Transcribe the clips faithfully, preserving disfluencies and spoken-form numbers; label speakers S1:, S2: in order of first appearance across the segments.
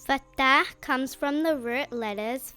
S1: Fatah comes from the root letters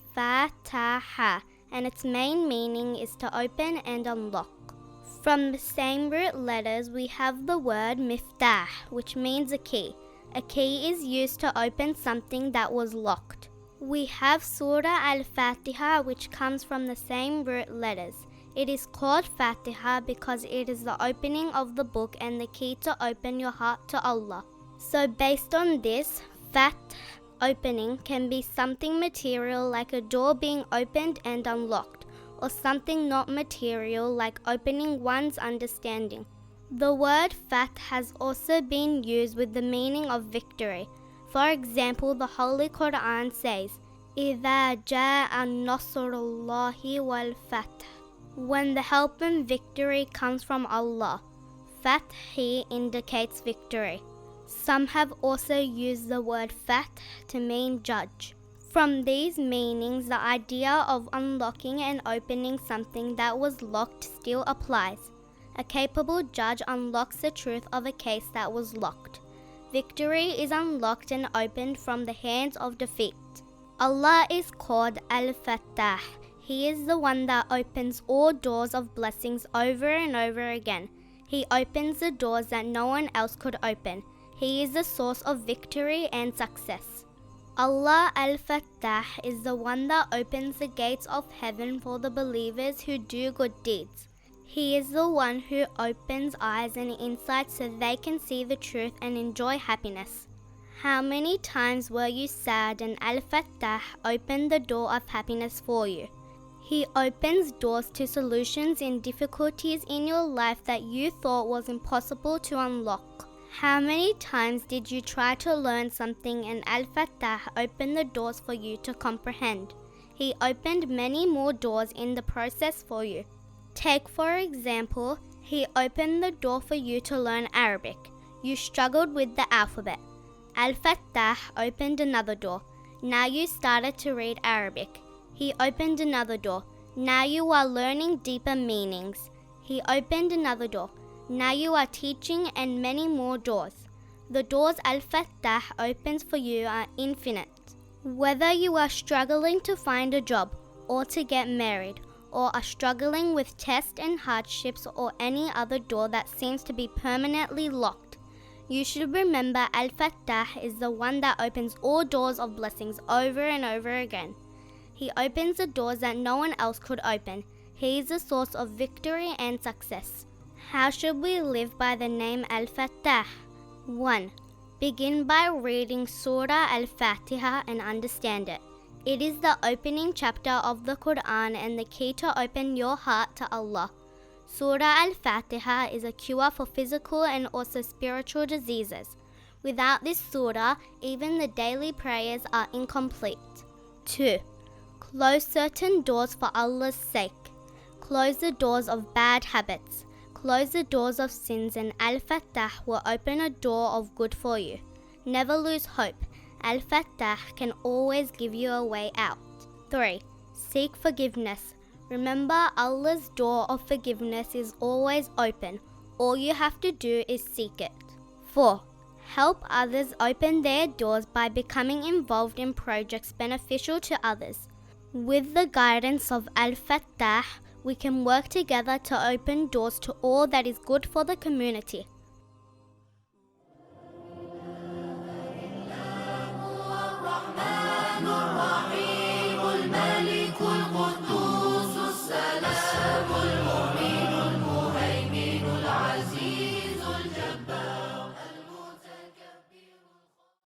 S1: Fataha, and its main meaning is to open and unlock. From the same root letters we have the word miftah, which means a key. A key is used to open something that was locked. We have Surah Al-Fatiha, which comes from the same root letters. It is called Fatiha because it is the opening of the book and the key to open your heart to Allah. So based on this, Fath, opening, can be something material like a door being opened and unlocked, or something not material like opening one's understanding. The word Fath has also been used with the meaning of victory. For example, the Holy Quran says, إِذَا جَاءَ نَصْرُ اللَّهِ وَالْفَتْحُ, when the help and victory comes from Allah. Fath here indicates victory. Some have also used the word Fath to mean judge. From these meanings, the idea of unlocking and opening something that was locked still applies. A capable judge unlocks the truth of a case that was locked. Victory is unlocked and opened from the hands of defeat. Allah is called Al-Fattah. He is the one that opens all doors of blessings over and over again. He opens the doors that no one else could open. He is the source of victory and success. Allah Al-Fattah is the one that opens the gates of heaven for the believers who do good deeds. He is the one who opens eyes and insight so they can see the truth and enjoy happiness. How many times were you sad and Al-Fattah opened the door of happiness for you? He opens doors to solutions in difficulties in your life that you thought was impossible to unlock. How many times did you try to learn something and Al-Fattah opened the doors for you to comprehend? He opened many more doors in the process for you. Take for example, he opened the door for you to learn Arabic. You struggled with the alphabet. Al-Fattah opened another door. Now you started to read Arabic. He opened another door. Now you are learning deeper meanings. He opened another door. Now you are teaching and many more doors. The doors Al-Fattah opens for you are infinite. Whether you are struggling to find a job or to get married, or are struggling with tests and hardships or any other door that seems to be permanently locked, you should remember Al-Fattah is the one that opens all doors of blessings over and over again. He opens the doors that no one else could open. He is the source of victory and success. How should we live by the name Al-Fattah? one. Begin by reading Surah Al-Fatiha and understand it. It is the opening chapter of the Quran and the key to open your heart to Allah. Surah Al-Fatiha is a cure for physical and also spiritual diseases. Without this surah, even the daily prayers are incomplete. two. Close certain doors for Allah's sake. Close the doors of bad habits. Close the doors of sins and Al-Fattah will open a door of good for you. Never lose hope. Al-Fattah can always give you a way out. three. Seek forgiveness. Remember, Allah's door of forgiveness is always open. All you have to do is seek it. four. Help others open their doors by becoming involved in projects beneficial to others. With the guidance of Al-Fattah, we can work together to open doors to all that is good for the community.